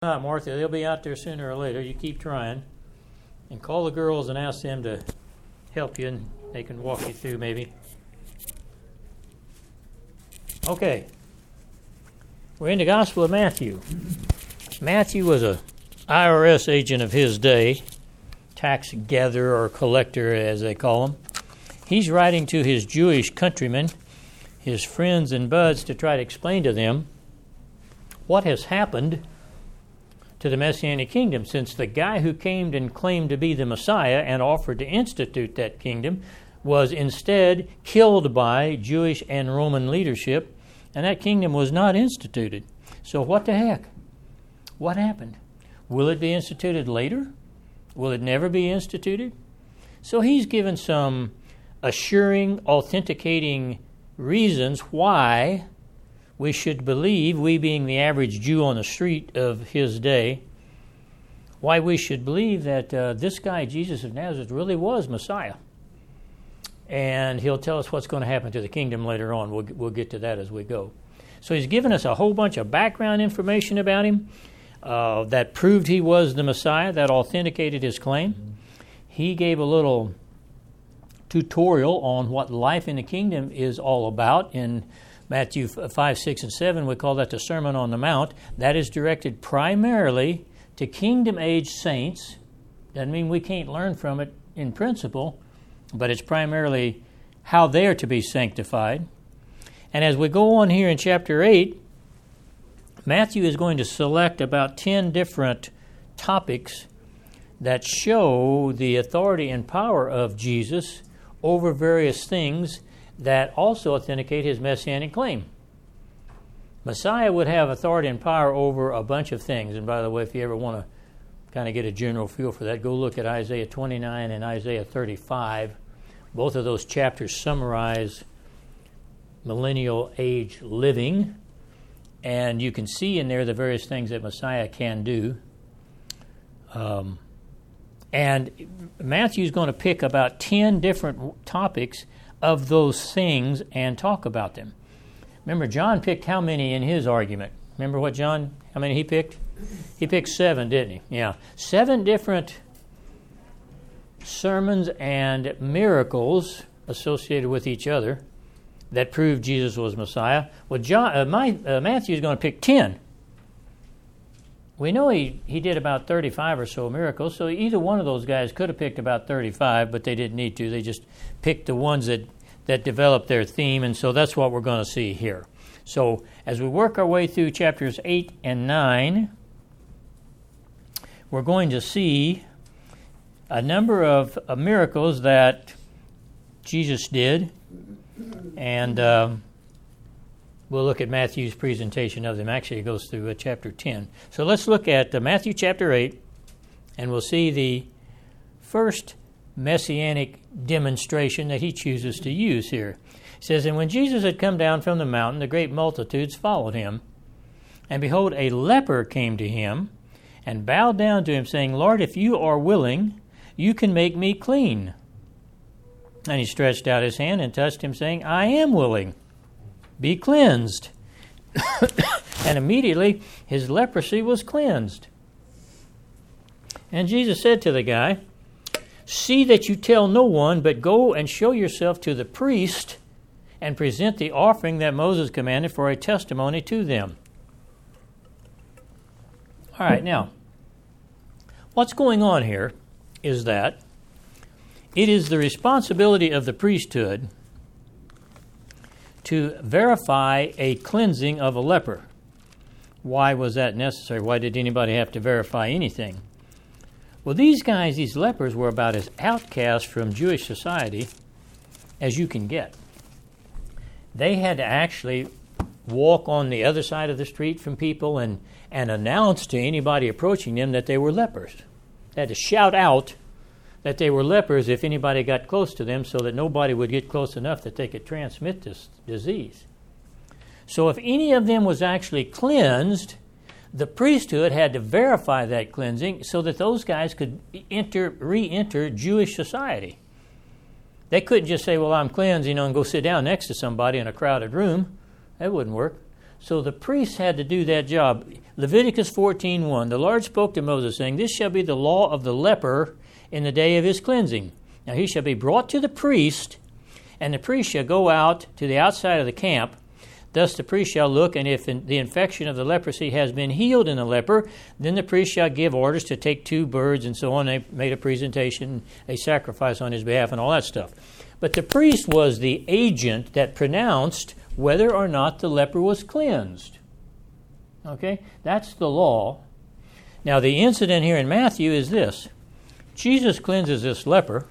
Not, Martha. They'll be out there sooner or later. You keep trying. And call the girls and ask them to help you, and they can walk you through maybe. Okay. We're in the Gospel of Matthew. Matthew was a IRS agent of his day, tax gatherer or collector as they call him. He's writing to his Jewish countrymen, his friends and buds, to try to explain to them what has happened to the Messianic kingdom, since the guy who came and claimed to be the Messiah and offered to institute that kingdom was instead killed by Jewish and Roman leadership, and that kingdom was not instituted. So what the heck? What happened? Will it be instituted later? Will it never be instituted? So he's given some assuring, authenticating reasons why we should believe, we being the average Jew on the street of his day, why we should believe that this guy, Jesus of Nazareth, really was Messiah. And he'll tell us what's going to happen to the kingdom later on. We'll get to that as we go. So he's given us a whole bunch of background information about him that proved he was the Messiah, that authenticated his claim. He gave a little tutorial on what life in the kingdom is all about in Matthew 5, 6, and 7, we call that the Sermon on the Mount. That is directed primarily to kingdom-age saints. Doesn't mean we can't learn from it in principle, but it's primarily how they are to be sanctified. And as we go on here in chapter 8, Matthew is going to select about 10 different topics that show the authority and power of Jesus over various things that also authenticate his messianic claim. Messiah would have authority and power over a bunch of things. And by the way, if you ever want to kind of get a general feel for that, go look at Isaiah 29 and Isaiah 35. Both of those chapters summarize millennial age living, and you can see in there the various things that Messiah can do. And Matthew's going to pick about 10 different topics of those things and talk about them. Remember, John picked how many in his argument? Remember how many he picked? He picked 7, didn't he? Yeah. 7 different sermons and miracles associated with each other that proved Jesus was Messiah. Well, Matthew's going to pick 10. We know he did about 35 or so miracles, so either one of those guys could have picked about 35, but they didn't need to. They just picked the ones that developed their theme, and so that's what we're going to see here. So as we work our way through chapters 8 and 9, we're going to see a number of miracles that Jesus did, and we'll look at Matthew's presentation of them. Actually, it goes through chapter 10. So let's look at Matthew chapter 8, and we'll see the first messianic demonstration that he chooses to use here. It says, "And when Jesus had come down from the mountain, the great multitudes followed him. And behold, a leper came to him, and bowed down to him, saying, Lord, if you are willing, you can make me clean. And he stretched out his hand and touched him, saying, I am willing. Be cleansed." And immediately his leprosy was cleansed. And Jesus said to the guy, "See that you tell no one, but go and show yourself to the priest and present the offering that Moses commanded for a testimony to them." All right, now, what's going on here is that it is the responsibility of the priesthood to verify a cleansing of a leper. Why was that necessary? Why did anybody have to verify anything? Well, these guys, these lepers, were about as outcast from Jewish society as you can get. They had to actually walk on the other side of the street from people and announce to anybody approaching them that they were lepers. They had to shout out that they were lepers if anybody got close to them, so that nobody would get close enough that they could transmit this disease. So if any of them was actually cleansed, the priesthood had to verify that cleansing so that those guys could re-enter Jewish society. They couldn't just say, well, I'm cleansed, and go sit down next to somebody in a crowded room. That wouldn't work. So the priests had to do that job. Leviticus 14:1, the Lord spoke to Moses, saying, "This shall be the law of the leper in the day of his cleansing. Now he shall be brought to the priest, and the priest shall go out to the outside of the camp. Thus the priest shall look, and if the infection of the leprosy has been healed in the leper, then the priest shall give orders to take 2 birds," and so on. They made a presentation, a sacrifice on his behalf, and all that stuff. But the priest was the agent that pronounced whether or not the leper was cleansed. Okay? That's the law. Now, the incident here in Matthew is this. Jesus cleanses this leper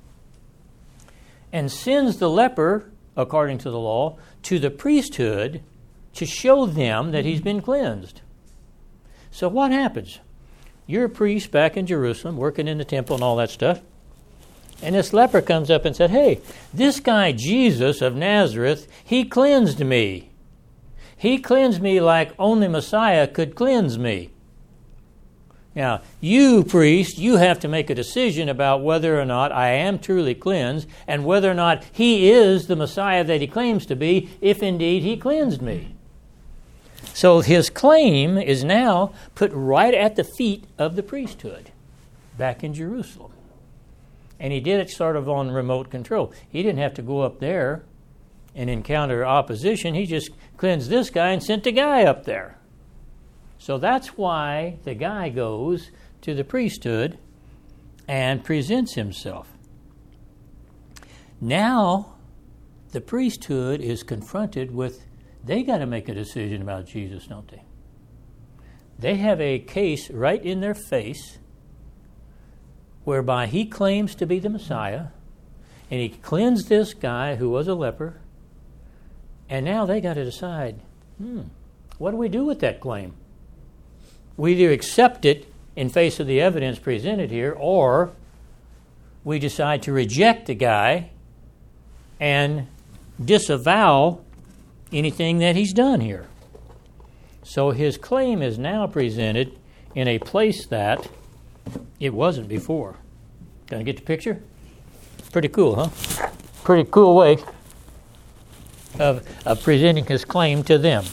and sends the leper, according to the law, to the priesthood to show them that he's been cleansed. So what happens? You're a priest back in Jerusalem, working in the temple and all that stuff, and this leper comes up and said, "Hey, this guy Jesus of Nazareth, he cleansed me. He cleansed me like only Messiah could cleanse me." Now, you, priest, you have to make a decision about whether or not I am truly cleansed and whether or not he is the Messiah that he claims to be, if indeed he cleansed me. So his claim is now put right at the feet of the priesthood back in Jerusalem. And he did it sort of on remote control. He didn't have to go up there and encounter opposition. He just cleansed this guy and sent the guy up there. So that's why the guy goes to the priesthood and presents himself. Now, the priesthood is confronted with, they got to make a decision about Jesus, don't they? They have a case right in their face whereby he claims to be the Messiah, and he cleansed this guy who was a leper, and now they got to decide, what do we do with that claim? We either accept it in face of the evidence presented here, or we decide to reject the guy and disavow anything that he's done here. So his claim is now presented in a place that it wasn't before. Can I get the picture? Pretty cool, huh? Pretty cool way of presenting his claim to them.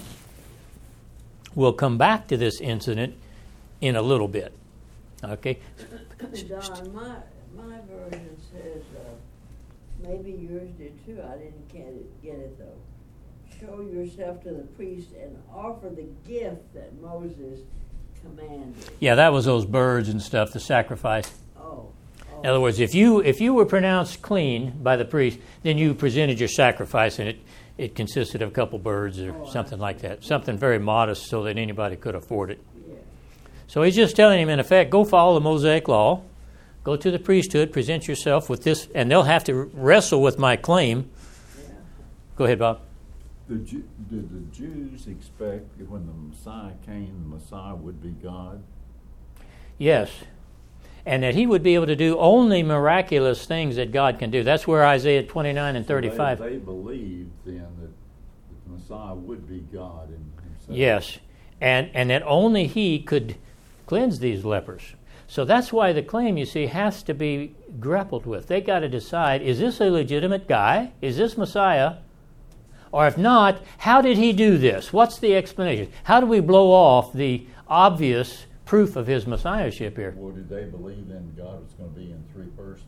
We'll come back to this incident in a little bit. Okay? Don, my version says, maybe yours did too. I didn't get it though. Show yourself to the priest and offer the gift that Moses commanded. Yeah, that was those birds and stuff, the sacrifice. Oh. In other words, if you were pronounced clean by the priest, then you presented your sacrifice, and it consisted of a couple birds or something like that. Something very modest so that anybody could afford it. Yeah. So he's just telling him, in effect, go follow the Mosaic law, go to the priesthood, present yourself with this, and they'll have to wrestle with my claim. Yeah. Go ahead, Bob. Did the Jews expect that when the Messiah came, the Messiah would be God? Yes. And that he would be able to do only miraculous things that God can do. That's where Isaiah 29 and 35. So they believed then that the Messiah would be God in himself. Yes. And that only he could cleanse these lepers. So that's why the claim, you see, has to be grappled with. They got to decide, is this a legitimate guy? Is this Messiah? Or if not, how did he do this? What's the explanation? How do we blow off the obvious proof of his messiahship here? Well, did they believe then God was going to be in 3 persons?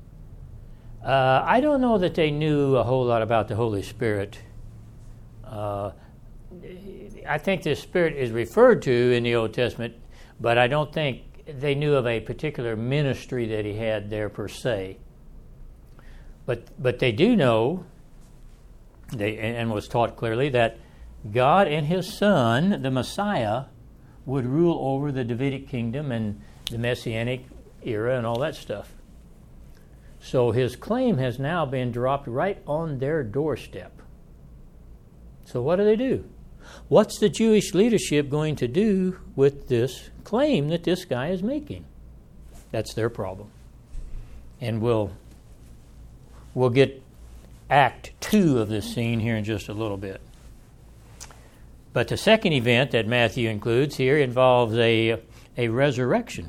I don't know that they knew a whole lot about the Holy Spirit. I think the Spirit is referred to in the Old Testament, but I don't think they knew of a particular ministry that he had there per se. But they do know, and was taught clearly, that God and his Son, the Messiah, would rule over the Davidic kingdom and the Messianic era and all that stuff. So his claim has now been dropped right on their doorstep. So what do? What's the Jewish leadership going to do with this claim that this guy is making? That's their problem. And we'll get Act 2 of this scene here in just a little bit. But the second event that Matthew includes here involves a resurrection.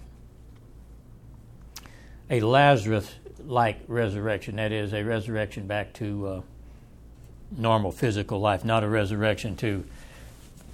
A Lazarus-like resurrection. That is, a resurrection back to normal physical life, not a resurrection to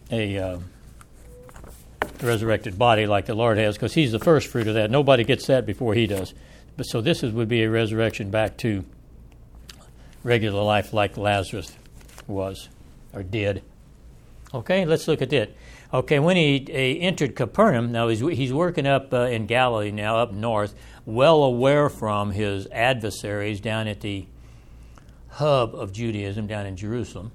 resurrected body like the Lord has, because he's the first fruit of that. Nobody gets that before he does. But so would be a resurrection back to regular life like Lazarus was or did. Okay, let's look at it. Okay, when he entered Capernaum, now he's working up in Galilee now, up north, well aware from his adversaries down at the hub of Judaism down in Jerusalem.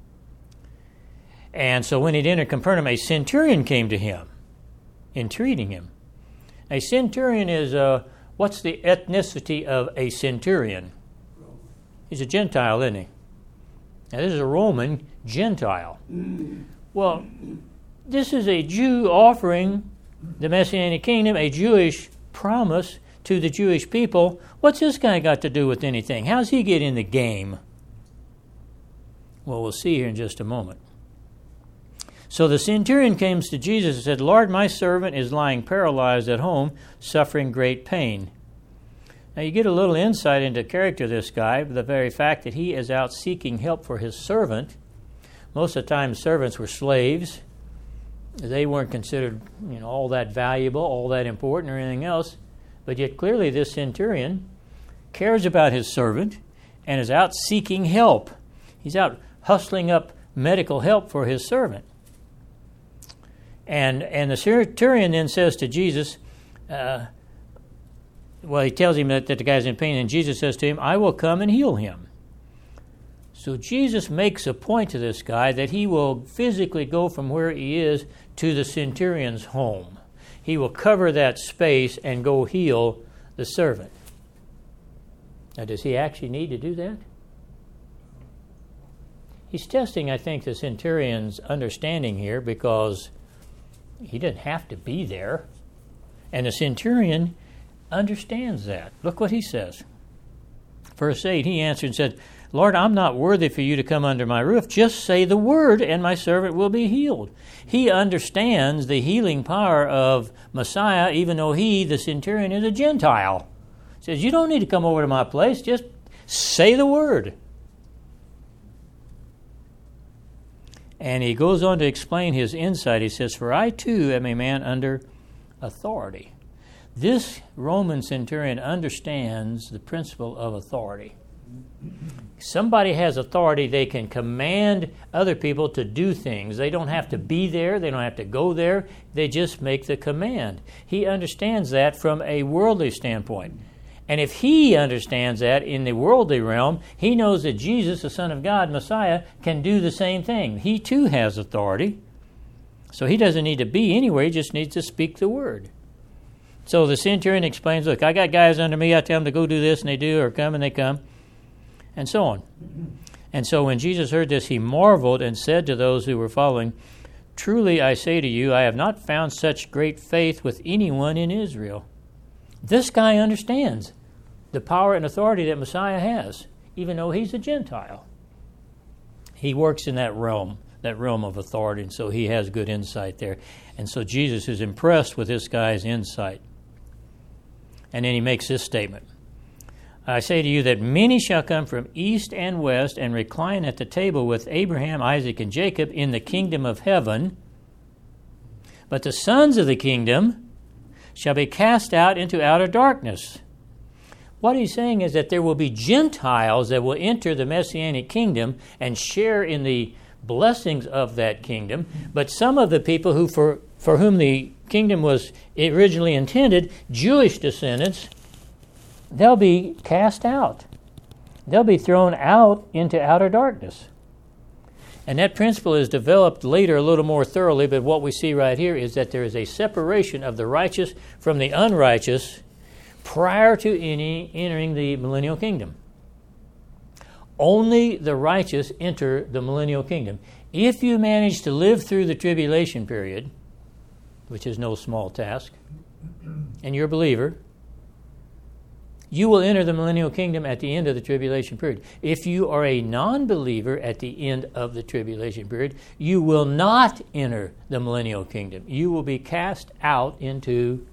And so when he'd entered Capernaum, a centurion came to him, entreating him. A centurion is, what's the ethnicity of a centurion? He's a Gentile, isn't he? Now, this is a Roman Gentile. Well, this is a Jew offering the Messianic kingdom, a Jewish promise to the Jewish people. What's this guy got to do with anything? How's he get in the game? Well, we'll see here in just a moment. So the centurion comes to Jesus and said, Lord, my servant is lying paralyzed at home, suffering great pain. Now you get a little insight into the character of this guy, the very fact that he is out seeking help for his servant. Most of the time servants were slaves. They weren't considered, all that valuable, all that important or anything else. But yet clearly this centurion cares about his servant and is out seeking help. He's out hustling up medical help for his servant. And the centurion then says to Jesus, he tells him that the guy's in pain, and Jesus says to him, I will come and heal him. So Jesus makes a point to this guy that he will physically go from where he is to the centurion's home. He will cover that space and go heal the servant. Now, does he actually need to do that? He's testing, I think, the centurion's understanding here, because he didn't have to be there. And the centurion understands that. Look what he says. Verse 8, he answered and said, Lord, I'm not worthy for you to come under my roof. Just say the word, and my servant will be healed. He understands the healing power of Messiah, even though he, the centurion, is a Gentile. He says, you don't need to come over to my place. Just say the word. And he goes on to explain his insight. He says, for I too am a man under authority. This Roman centurion understands the principle of authority. Somebody has authority, they can command other people to do things. They don't have to be there, they don't have to go there, they just make the command. He understands that from a worldly standpoint. And if he understands that in the worldly realm, he knows that Jesus, the Son of God, Messiah, can do the same thing. He too has authority. So he doesn't need to be anywhere, he just needs to speak the word. So the centurion explains, look, I got guys under me, I tell them to go do this, and they do, or come, and they come, and so on. And so when Jesus heard this, he marveled and said to those who were following, truly I say to you, I have not found such great faith with anyone in Israel. This guy understands the power and authority that Messiah has, even though he's a Gentile. He works in that realm of authority, and so he has good insight there. And so Jesus is impressed with this guy's insight. And then he makes this statement. I say to you that many shall come from east and west and recline at the table with Abraham, Isaac, and Jacob in the kingdom of heaven. But the sons of the kingdom shall be cast out into outer darkness. What he's saying is that there will be Gentiles that will enter the Messianic kingdom and share in the blessings of that kingdom. But some of the people who for whom the kingdom was originally intended, Jewish descendants, they'll be cast out. They'll be thrown out into outer darkness. And that principle is developed later a little more thoroughly, but what we see right here is that there is a separation of the righteous from the unrighteous prior to entering the millennial kingdom. Only the righteous enter the millennial kingdom. If you manage to live through the tribulation period, which is no small task, and you're a believer, you will enter the millennial kingdom at the end of the tribulation period. If you are a non-believer at the end of the tribulation period, you will not enter the millennial kingdom. You will be cast out into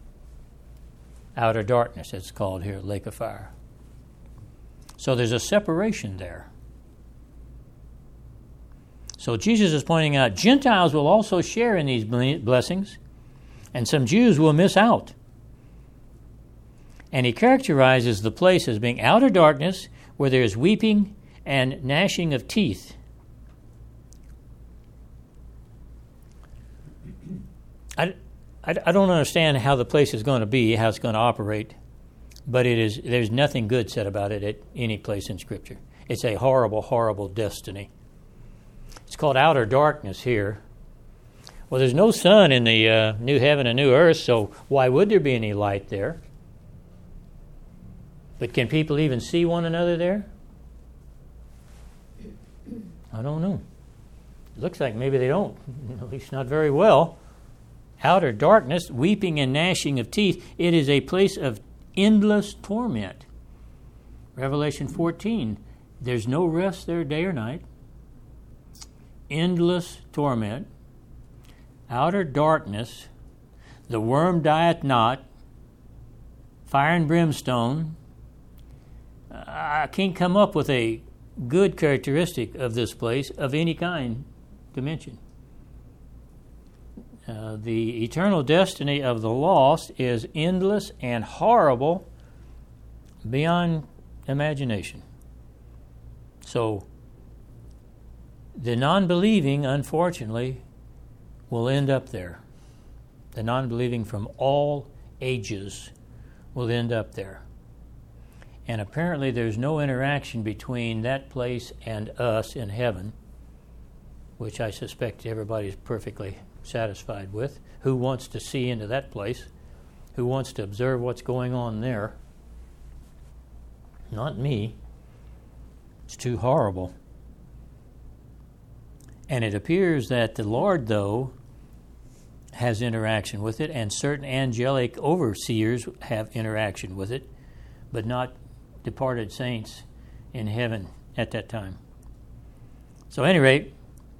outer darkness, it's called here, lake of fire. So there's a separation there. So Jesus is pointing out Gentiles will also share in these blessings, and some Jews will miss out. And he characterizes the place as being outer darkness, where there is weeping and gnashing of teeth. I don't understand how the place is going to be, how it's going to operate, but there's nothing good said about it at any place in Scripture. It's a horrible, horrible destiny. It's called outer darkness here. Well, there's no sun in the new heaven and new earth, so why would there be any light there? But can people even see one another there? I don't know. It looks like maybe they don't, at least not very well. Outer darkness, weeping and gnashing of teeth. It is a place of endless torment. Revelation 14, there's no rest there day or night. Endless torment. Outer darkness. The worm dieth not. Fire and brimstone. I can't come up with a good characteristic of this place of any kind to mention. The eternal destiny of the lost is endless and horrible beyond imagination. So, the non-believing, unfortunately, will end up there. The non-believing from all ages will end up there. And apparently there's no interaction between that place and us in heaven, which I suspect everybody's perfectly satisfied with. Who wants to see into that place? Who wants to observe what's going on there? Not me. It's too horrible. And it appears that the Lord, though, has interaction with it, and certain angelic overseers have interaction with it, but not departed saints in heaven at that time. So at any rate,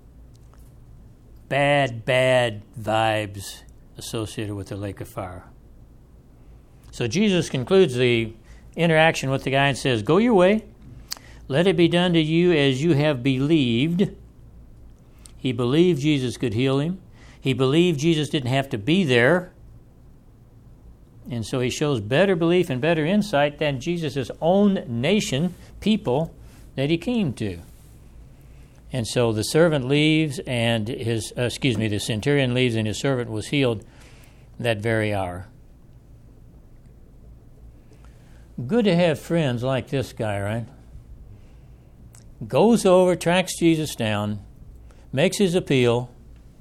bad vibes associated with the lake of fire. So Jesus concludes the interaction with the guy and says, "Go your way. Let it be done to you as you have believed." He believed Jesus could heal him. He believed Jesus didn't have to be there. And so he shows better belief and better insight than Jesus' own nation, people that he came to. And so the servant leaves and the centurion leaves and his servant was healed that very hour. Good to have friends like this guy, right? Goes over, tracks Jesus down, makes his appeal,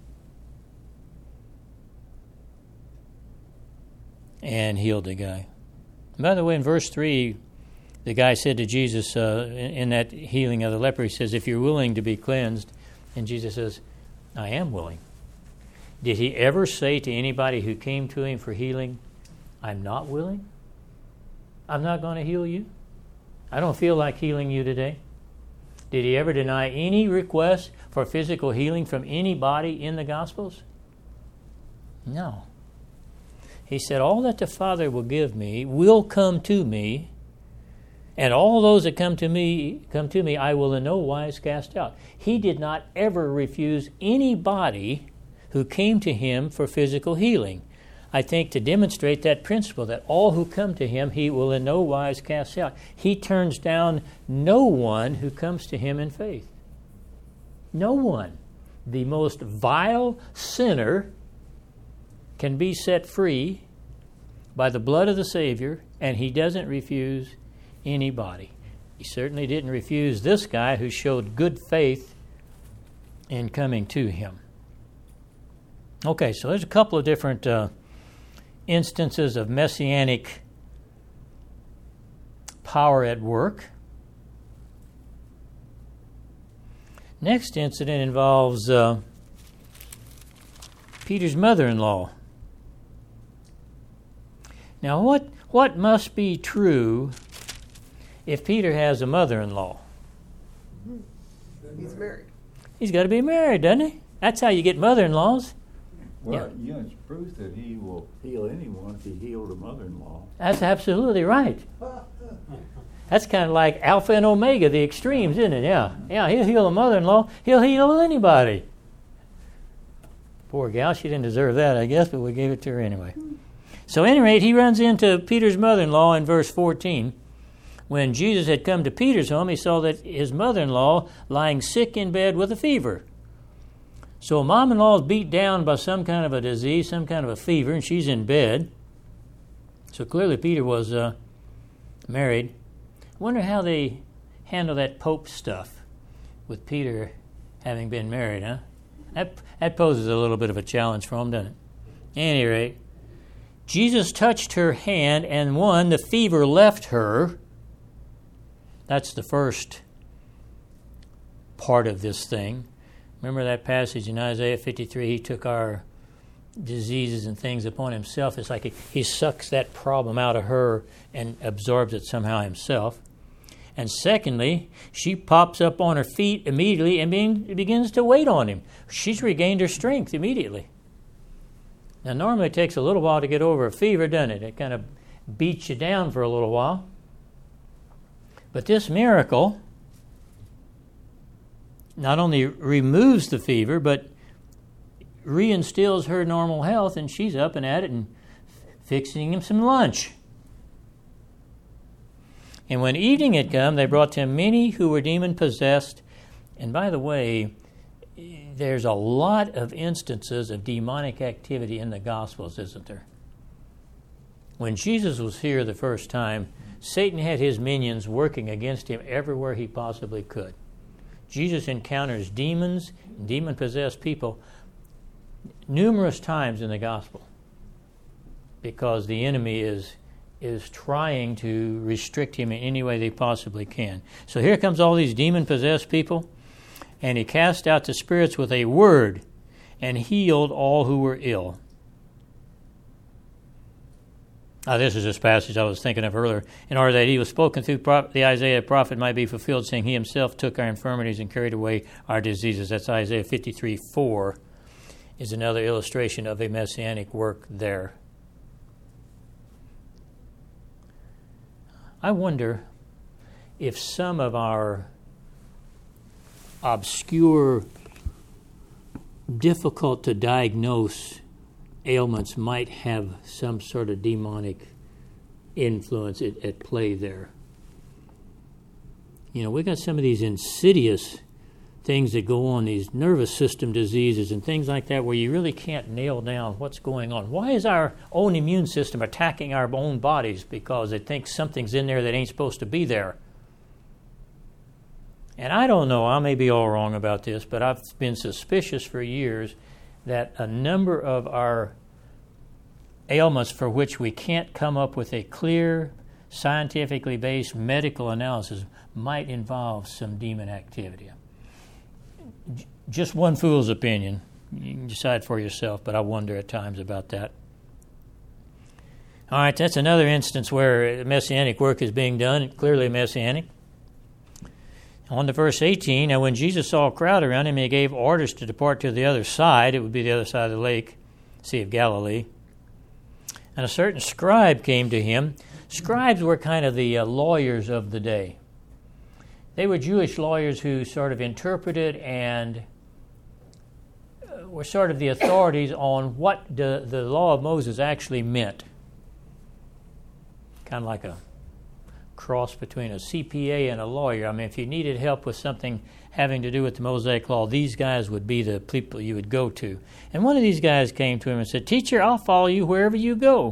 and healed the guy. By the way, in verse 3, the guy said to Jesus in that healing of the leper, he says, "If you're willing to be cleansed," and Jesus says, "I am willing." Did he ever say to anybody who came to him for healing, "I'm not willing? I'm not going to heal you. I don't feel like healing you today"? Did he ever deny any request for physical healing from anybody in the Gospels? No. He said, "All that the Father will give me will come to me, and all those that come to me, I will in no wise cast out." He did not ever refuse anybody who came to him for physical healing. I think to demonstrate that principle, that all who come to him, he will in no wise cast out. He turns down no one who comes to him in faith. No one. The most vile sinner can be set free by the blood of the Savior, and he doesn't refuse anybody. He certainly didn't refuse this guy who showed good faith in coming to him. Okay, so there's a couple of different instances of messianic power at work. Next incident involves Peter's mother-in-law. Now, what must be true if Peter has a mother-in-law? He's married. He's got to be married, doesn't he? That's how you get mother-in-laws. Well, it's proof that he will heal anyone if he healed a mother-in-law. That's absolutely right. That's kind of like Alpha and Omega, the extremes, isn't it? Yeah. Yeah, he'll heal a mother-in-law. He'll heal anybody. Poor gal, she didn't deserve that, I guess, but we gave it to her anyway. So at any rate, he runs into Peter's mother-in-law in verse 14. When Jesus had come to Peter's home, he saw that his mother-in-law lying sick in bed with a fever. So mom-in-law is beat down by some kind of a disease, some kind of a fever, and she's in bed. So clearly Peter was married. I wonder how they handle that Pope stuff with Peter having been married, huh? That poses a little bit of a challenge for him, doesn't it? At any rate, Jesus touched her hand, and the fever left her. That's the first part of this thing. Remember that passage in Isaiah 53, he took our diseases and things upon himself. It's like he sucks that problem out of her and absorbs it somehow himself. And secondly, she pops up on her feet immediately and begins to wait on him. She's regained her strength immediately. Now, normally it takes a little while to get over a fever, doesn't it? It kind of beats you down for a little while. But this miracle not only removes the fever, but reinstills her normal health, and she's up and at it and fixing him some lunch. And when evening had come, they brought to him many who were demon-possessed. And by the way, there's a lot of instances of demonic activity in the Gospels, isn't there? When Jesus was here the first time, Satan had his minions working against him everywhere he possibly could. Jesus encounters demons and demon-possessed people numerous times in the Gospel because the enemy is trying to restrict him in any way they possibly can. So here comes all these demon-possessed people, and he cast out the spirits with a word and healed all who were ill. This is this passage I was thinking of earlier. In order that he was spoken through the Isaiah prophet might be fulfilled, saying, he himself took our infirmities and carried away our diseases. That's Isaiah 53:4 is another illustration of a messianic work there. I wonder if some of our obscure, difficult to diagnose ailments might have some sort of demonic influence at play there. You know, we got some of these insidious things that go on, these nervous system diseases and things like that, where you really can't nail down what's going on. Why is our own immune system attacking our own bodies? Because it thinks something's in there that ain't supposed to be there. And I don't know, I may be all wrong about this, but I've been suspicious for years that a number of our ailments for which we can't come up with a clear, scientifically based medical analysis might involve some demon activity. Just one fool's opinion. You can decide for yourself, but I wonder at times about that. All right, that's another instance where messianic work is being done, clearly messianic. On to verse 18, now when Jesus saw a crowd around him, he gave orders to depart to the other side. It would be the other side of the lake, Sea of Galilee. And a certain scribe came to him. Scribes were kind of the lawyers of the day. They were Jewish lawyers who sort of interpreted and were sort of the authorities on what the law of Moses actually meant. Kind of like a cross between a CPA and a lawyer. I mean, if you needed help with something having to do with the Mosaic Law, these guys would be the people you would go to. And one of these guys came to him and said, "Teacher, I'll follow you wherever you go."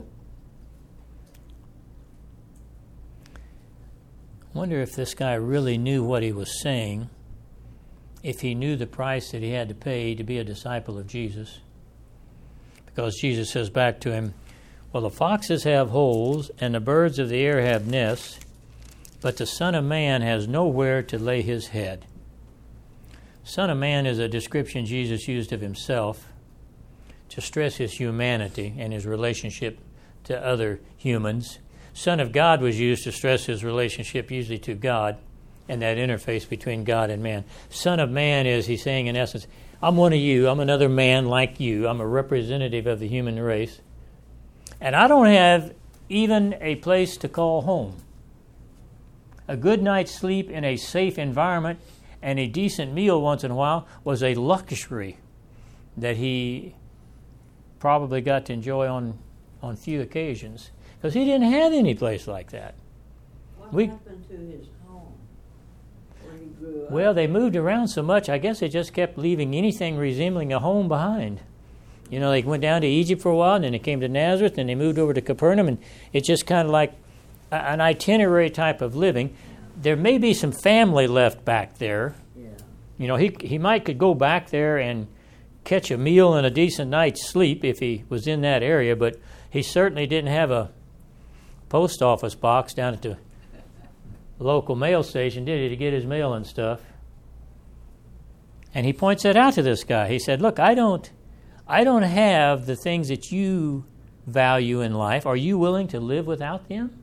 I wonder if this guy really knew what he was saying, if he knew the price that he had to pay to be a disciple of Jesus. Because Jesus says back to him, "Well, the foxes have holes and the birds of the air have nests, but the Son of Man has nowhere to lay his head." Son of Man is a description Jesus used of himself to stress his humanity and his relationship to other humans. Son of God was used to stress his relationship usually to God and that interface between God and man. Son of Man is, he's saying in essence, I'm one of you, I'm another man like you, I'm a representative of the human race, and I don't have even a place to call home. A good night's sleep in a safe environment and a decent meal once in a while was a luxury that he probably got to enjoy on few occasions, because he didn't have any place like that. What happened to his home where he grew up? Well, they moved around so much, I guess they just kept leaving anything resembling a home behind. You know, they went down to Egypt for a while, and then they came to Nazareth, and they moved over to Capernaum, and it's just kind of like an itinerary type of living. There may be some family left back there. Yeah. You know, he could go back there and catch a meal and a decent night's sleep if he was in that area, but he certainly didn't have a post office box down at the local mail station, did he, to get his mail and stuff. And he points that out to this guy. He said, look, I don't have the things that you value in life. Are you willing to live without them?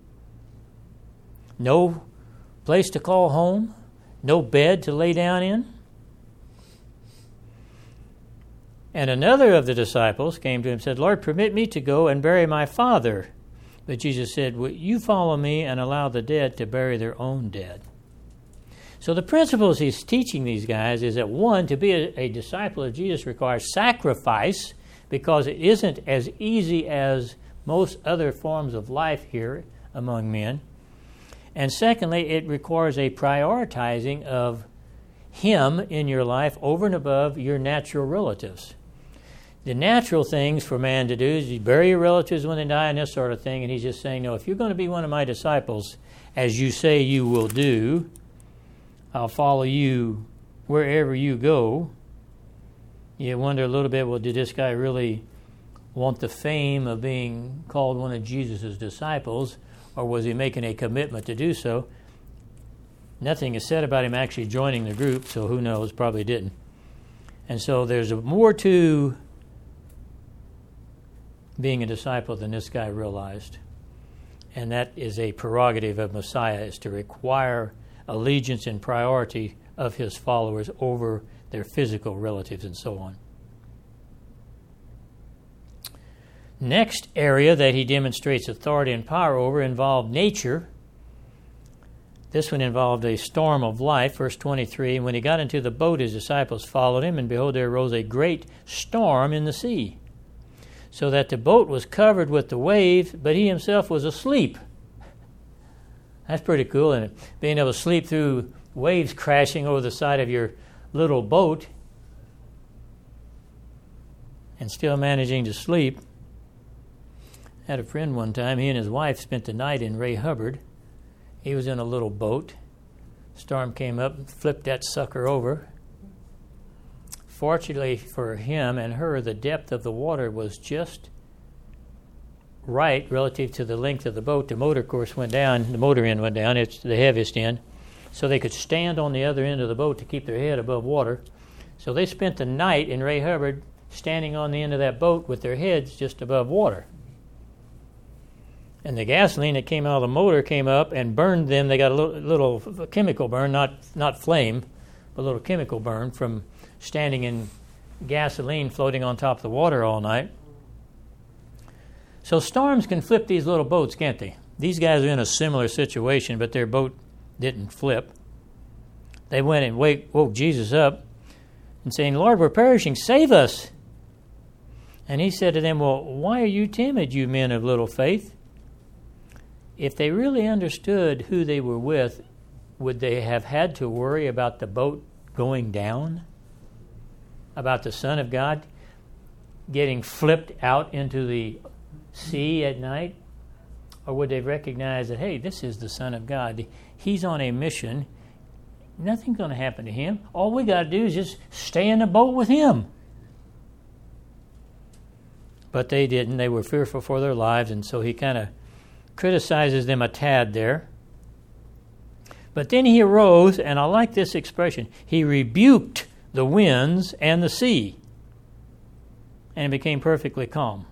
No place to call home, no bed to lay down in. And another of the disciples came to him and said, Lord, permit me to go and bury my father. But Jesus said, will you follow me and allow the dead to bury their own dead? So the principles he's teaching these guys is that, one, to be a disciple of Jesus requires sacrifice, because it isn't as easy as most other forms of life here among men. And secondly, it requires a prioritizing of Him in your life over and above your natural relatives. The natural things for man to do is you bury your relatives when they die and this sort of thing. And he's just saying, no, if you're going to be one of my disciples, as you say you will do, I'll follow you wherever you go. You wonder a little bit, well, did this guy really want the fame of being called one of Jesus' disciples, or was he making a commitment to do so? Nothing is said about him actually joining the group, so who knows, probably didn't. And so there's more to being a disciple than this guy realized. And that is a prerogative of Messiah, is to require allegiance and priority of his followers over their physical relatives and so on. Next area that he demonstrates authority and power over involved nature. This one involved a storm of life, verse 23. And when he got into the boat, his disciples followed him, and behold, there arose a great storm in the sea, so that the boat was covered with the waves, but he himself was asleep. That's pretty cool, isn't it? Being able to sleep through waves crashing over the side of your little boat and still managing to sleep. I had a friend one time, he and his wife spent the night in Ray Hubbard. He was in a little boat. Storm came up and flipped that sucker over. Fortunately for him and her, the depth of the water was just right relative to the length of the boat. The motor, of course, went down. The motor end went down. It's the heaviest end. So they could stand on the other end of the boat to keep their head above water. So they spent the night in Ray Hubbard standing on the end of that boat with their heads just above water. And the gasoline that came out of the motor came up and burned them. They got a little chemical burn, not flame, but a little chemical burn from standing in gasoline floating on top of the water all night. So storms can flip these little boats, can't they? These guys are in a similar situation, but their boat didn't flip. They went and woke Jesus up and saying, Lord, we're perishing, save us. And he said to them, well, why are you timid, you men of little faith? If they really understood who they were with, would they have had to worry about the boat going down? About the Son of God getting flipped out into the sea at night? Or would they recognize that, hey, this is the Son of God. He's on a mission. Nothing's going to happen to him. All we got to do is just stay in the boat with him. But they didn't. They were fearful for their lives, and so he kind of criticizes them a tad there. But then he arose, and I like this expression, he rebuked the winds and the sea, and it became perfectly calm.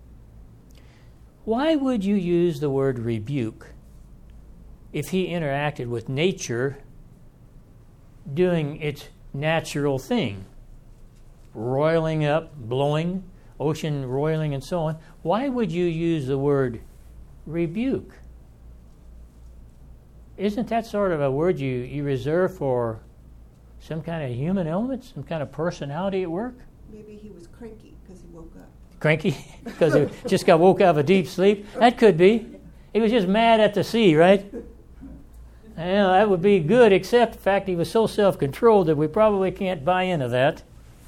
Why would you use the word rebuke if he interacted with nature doing its natural thing? Roiling up, blowing, ocean roiling, and so on. Why would you use the word rebuke? Isn't that sort of a word you reserve for some kind of human element, some kind of personality at work? Maybe he was cranky because he woke up. Cranky? Because he just got woke out of a deep sleep? That could be. He was just mad at the sea, right? Well, that would be good, except the fact he was so self-controlled that we probably can't buy into that.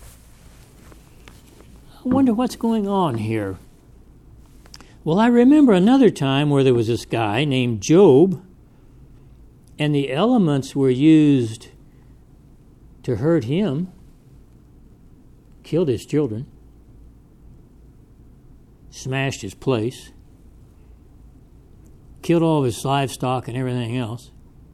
I wonder what's going on here. Well, I remember another time where there was this guy named Job, and the elements were used to hurt him, killed his children, smashed his place, killed all of his livestock and everything else.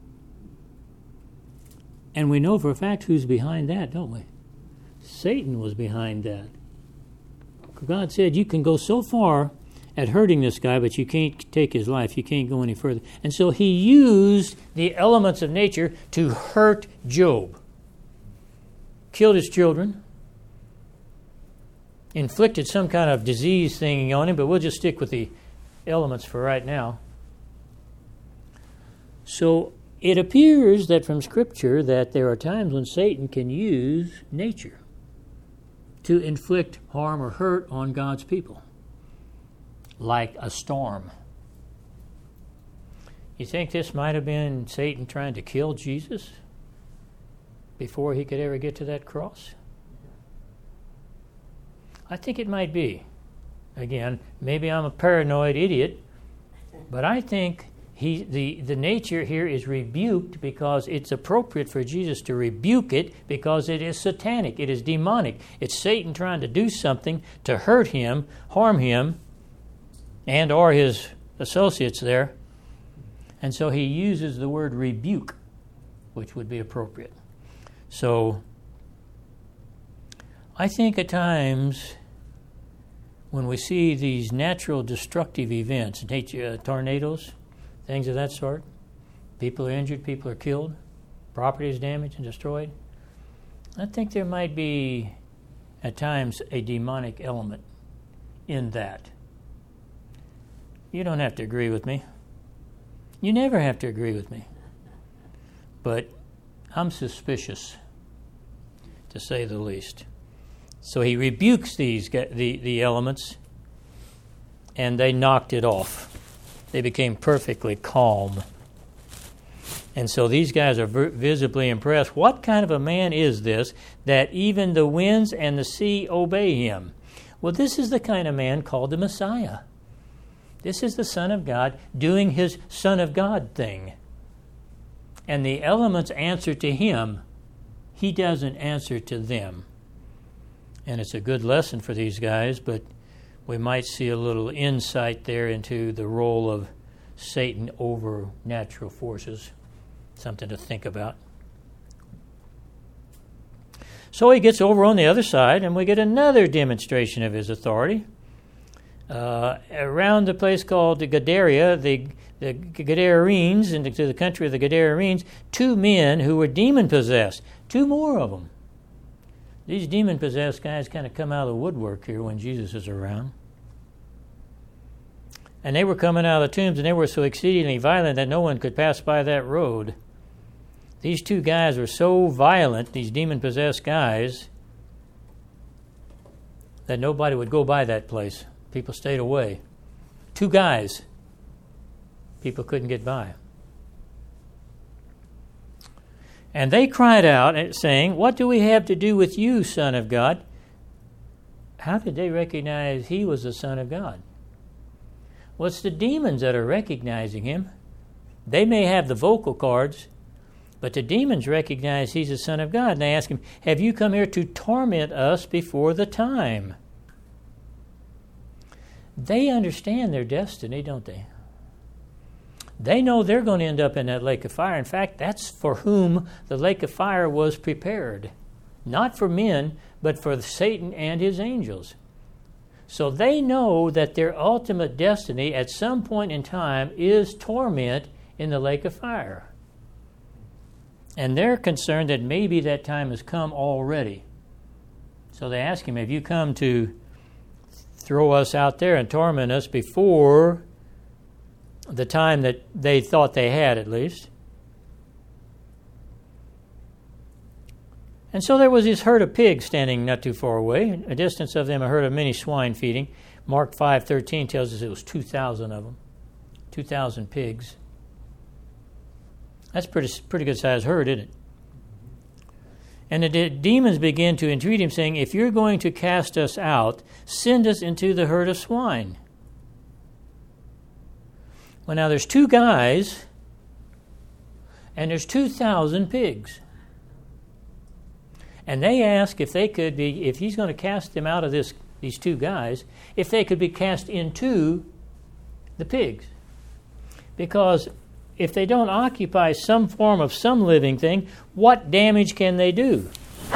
And we know for a fact who's behind that, don't we? Satan was behind that. God said, you can go so far at hurting this guy, but you can't take his life. You can't go any further. And so he used the elements of nature to hurt Job. Killed his children. Inflicted some kind of disease thing on him, but we'll just stick with the elements for right now. So it appears that from Scripture that there are times when Satan can use nature to inflict harm or hurt on God's people, like a storm. You think this might have been Satan trying to kill Jesus before he could ever get to that cross? I think it might be. Again, maybe I'm a paranoid idiot, but I think the nature here is rebuked because it's appropriate for Jesus to rebuke it because it is satanic, it is demonic. It's Satan trying to do something to hurt him, harm him, and or his associates there. And so he uses the word rebuke, which would be appropriate. So I think at times when we see these natural destructive events, tornadoes, things of that sort, people are injured, people are killed, property is damaged and destroyed, I think there might be at times a demonic element in that. You don't have to agree with me. You never have to agree with me. But I'm suspicious, to say the least. So he rebukes the elements, and they knocked it off. They became perfectly calm. And so these guys are visibly impressed. What kind of a man is this that even the winds and the sea obey him? Well, this is the kind of man called the Messiah. This is the Son of God doing his Son of God thing. And the elements answer to him. He doesn't answer to them. And it's a good lesson for these guys, but we might see a little insight there into the role of Satan over natural forces. Something to think about. So he gets over on the other side, and we get another demonstration of his authority. Around the place called Gadara, the Gadarenes, into the country of the Gadarenes, 2 men who were demon-possessed. 2 more of them. These demon-possessed guys kind of come out of the woodwork here when Jesus is around. And they were coming out of the tombs, and they were so exceedingly violent that no one could pass by that road. These 2 guys were so violent, these demon-possessed guys, that nobody would go by that place. People stayed away. 2 guys. People couldn't get by. And they cried out, saying, "What do we have to do with you, Son of God?" How did they recognize he was the Son of God? Well, it's the demons that are recognizing him. They may have the vocal cords, but the demons recognize he's the Son of God. And they ask him, "Have you come here to torment us before the time?" They understand their destiny, don't they? They know they're going to end up in that lake of fire. In fact, that's for whom the lake of fire was prepared. Not for men, but for Satan and his angels. So they know that their ultimate destiny at some point in time is torment in the lake of fire. And they're concerned that maybe that time has come already. So they ask him, "Have you come to throw us out there and torment us before the time that they thought they had, at least?" And so there was this herd of pigs standing not too far away. A distance of them, a herd of many swine feeding. Mark 5:13 tells us it was 2,000 of them. 2,000 pigs. That's pretty good sized herd, isn't it? And the demons begin to entreat him, saying, if you're going to cast us out, send us into the herd of swine. Well, now there's two guys, and there's 2,000 pigs. And they ask if they could be, if he's going to cast them out of these two guys, if they could be cast into the pigs. Because if they don't occupy some form of some living thing, what damage can they do?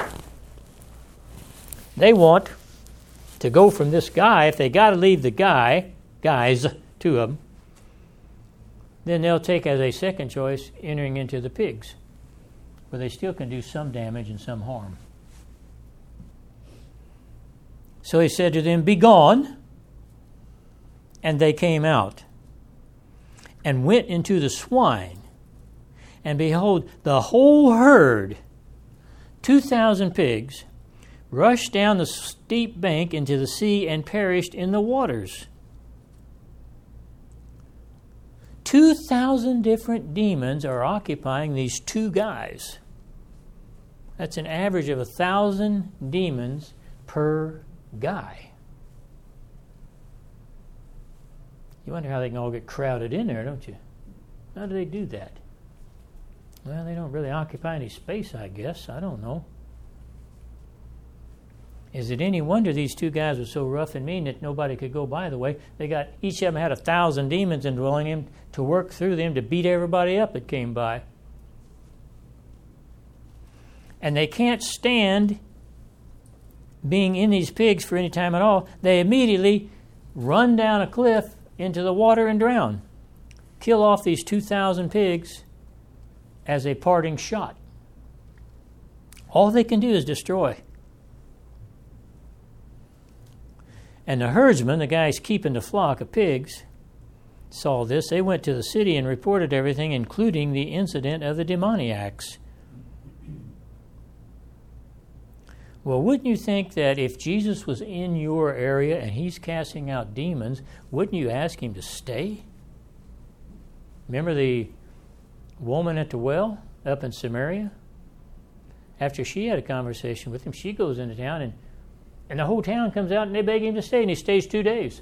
They want to go from this guy. If they got to leave the guys, two of them, then they'll take as a second choice entering into the pigs, where they still can do some damage and some harm. So he said to them, be gone. And they came out and went into the swine. And behold, the whole herd, 2,000 pigs, rushed down the steep bank into the sea and perished in the waters. 2,000 different demons are occupying these two guys. That's an average of 1,000 demons per guy. You wonder how they can all get crowded in there, don't you? How do they do that? Well, they don't really occupy any space, I guess. I don't know. Is it any wonder these two guys were so rough and mean that nobody could go by the way? Each of them had 1,000 demons indwelling him to work through them to beat everybody up that came by. And they can't stand being in these pigs for any time at all. They immediately run down a cliff into the water and drown. Kill off these 2,000 pigs as a parting shot. All they can do is destroy. And the herdsmen, the guys keeping the flock of pigs, saw this. They went to the city and reported everything, including the incident of the demoniacs. Well, wouldn't you think that if Jesus was in your area and he's casting out demons, wouldn't you ask him to stay? Remember the woman at the well up in Samaria? After she had a conversation with him, she goes into town and the whole town comes out and they beg him to stay, and he stays 2 days.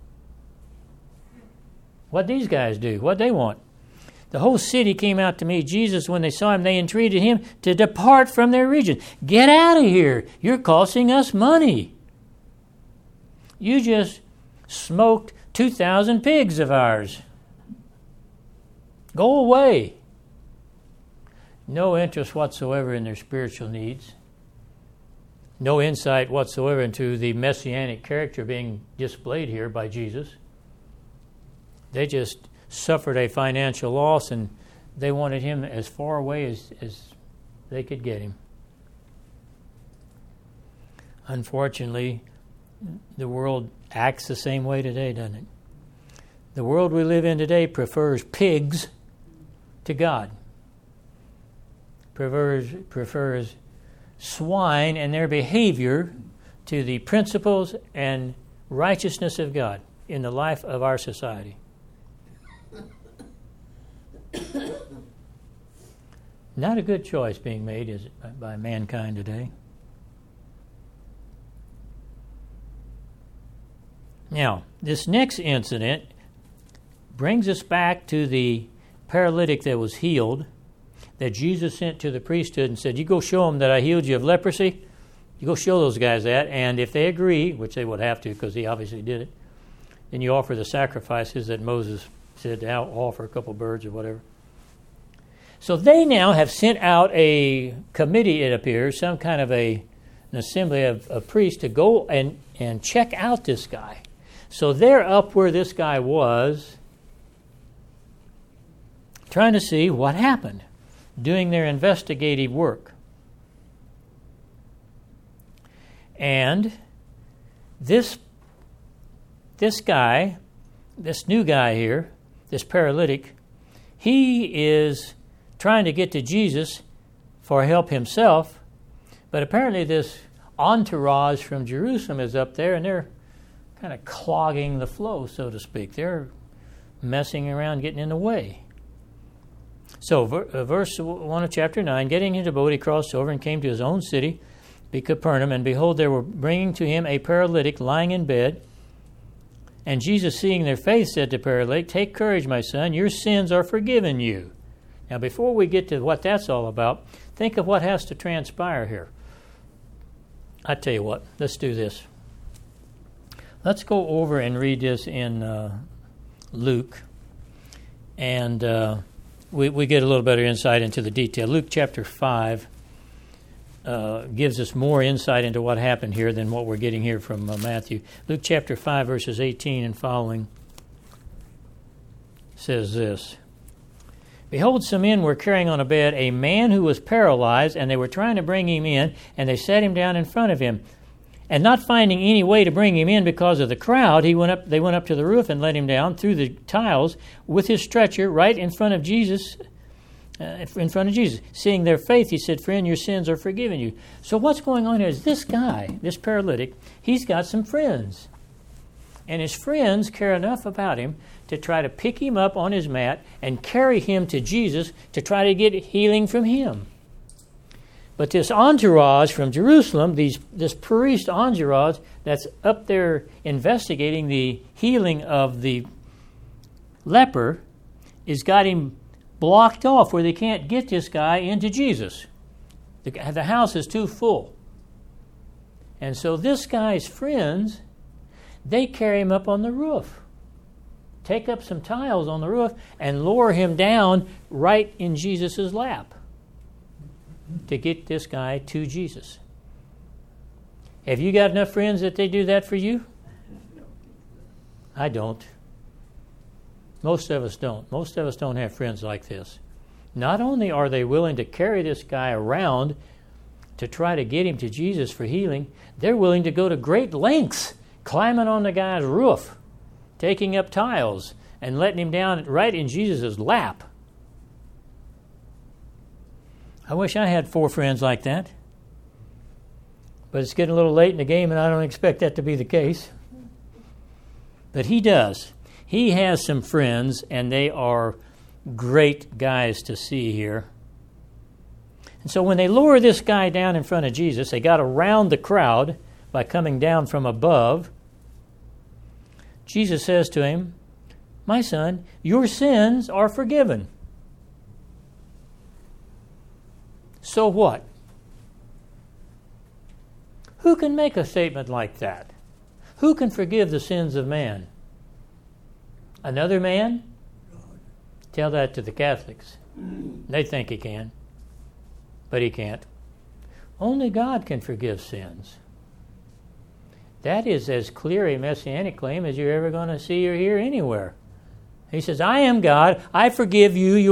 What these guys do, what they want. The whole city came out to meet Jesus. When they saw him, they entreated him to depart from their region. Get out of here. You're costing us money. You just smoked 2,000 pigs of ours. Go away. No interest whatsoever in their spiritual needs. No insight whatsoever into the messianic character being displayed here by Jesus. They just suffered a financial loss, and they wanted him as far away as they could get him. Unfortunately, the world acts the same way today, doesn't it? The world we live in today prefers pigs to God. Prefers swine and their behavior to the principles and righteousness of God in the life of our society. Not a good choice being made, is it, by mankind today? Now, this next incident brings us back to the paralytic that was healed, that Jesus sent to the priesthood and said, you go show them that I healed you of leprosy. You go show those guys that, and if they agree, which they would have to because he obviously did it, then you offer the sacrifices that Moses said to offer, a couple birds or whatever. So they now have sent out a committee, it appears, some kind of an assembly of priests to go and check out this guy. So they're up where this guy was, trying to see what happened, doing their investigative work. And this guy, this new guy here, this paralytic, he is trying to get to Jesus for help himself, But apparently this entourage from Jerusalem is up there, and they're kind of clogging the flow, so to speak. They're messing around, getting in the way. So verse 1 of chapter 9, getting into the boat, he crossed over and came to his own city, Capernaum, and behold, they were bringing to him a paralytic lying in bed. And Jesus, seeing their faith, said to the paralytic, "Take courage, my son, your sins are forgiven you." Now, before we get to what that's all about, think of what has to transpire here. I tell you what, let's do this. Let's go over and read this in Luke, and we get a little better insight into the detail. Luke chapter 5 gives us more insight into what happened here than what we're getting here from Matthew. Luke chapter 5, verses 18 and following says this. Behold, some men were carrying on a bed a man who was paralyzed, and they were trying to bring him in, and they set him down in front of him. And not finding any way to bring him in because of the crowd, they went up to the roof and let him down through the tiles with his stretcher right in front of Jesus. Seeing their faith, he said, "Friend, your sins are forgiven you." So what's going on here is this guy, this paralytic, he's got some friends. And his friends care enough about him to try to pick him up on his mat and carry him to Jesus to try to get healing from him. But this entourage from Jerusalem, this priest entourage that's up there investigating the healing of the leper, has got him blocked off where they can't get this guy into Jesus. The house is too full. And so this guy's friends, they carry him up on the roof, take up some tiles on the roof, and lower him down right in Jesus' lap to get this guy to Jesus. Have you got enough friends that they do that for you? I don't. Most of us don't. Most of us don't have friends like this. Not only are they willing to carry this guy around to try to get him to Jesus for healing, they're willing to go to great lengths, climbing on the guy's roof, taking up tiles, and letting him down right in Jesus' lap. I wish I had 4 friends like that. But it's getting a little late in the game, and I don't expect that to be the case. But he does. He has some friends, and they are great guys to see here. And so when they lower this guy down in front of Jesus, they got around the crowd by coming down from above. Jesus says to him, "My son, your sins are forgiven." So what? Who can make a statement like that? Who can forgive the sins of man? Another man? Tell that to the Catholics. They think he can, but he can't. Only God can forgive sins. That is as clear a messianic claim as you're ever going to see or hear anywhere. He says, "I am God, I forgive you